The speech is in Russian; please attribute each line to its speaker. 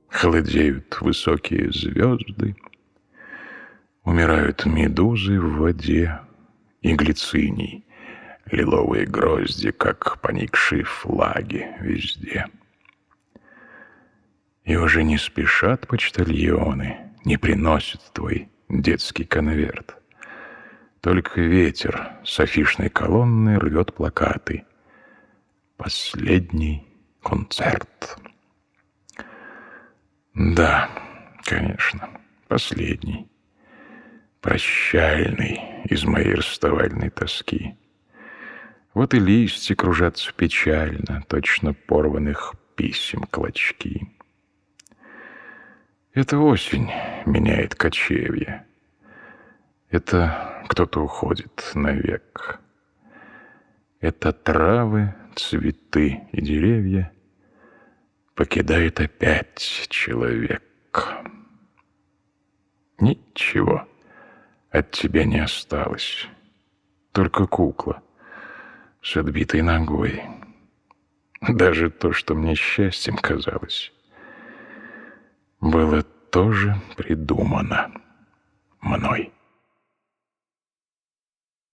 Speaker 1: Холодеют высокие звезды, умирают медузы в воде и глициний, лиловые грозди, как поникшие флаги везде. И уже не спешат почтальоны, не приносят твой детский конверт. Только ветер с афишной колонны рвет плакаты. Последний концерт. Да, конечно, последний. Прощальный из моей расставальной тоски. Вот и листья кружатся печально, точно порванных писем клочки. Это осень меняет кочевье. Это кто-то уходит навек. Это травы, цветы и деревья покидает опять человек. Ничего от тебя не осталось, только кукла с отбитой ногой. Даже то, что мне счастьем казалось, было тоже придумано мной.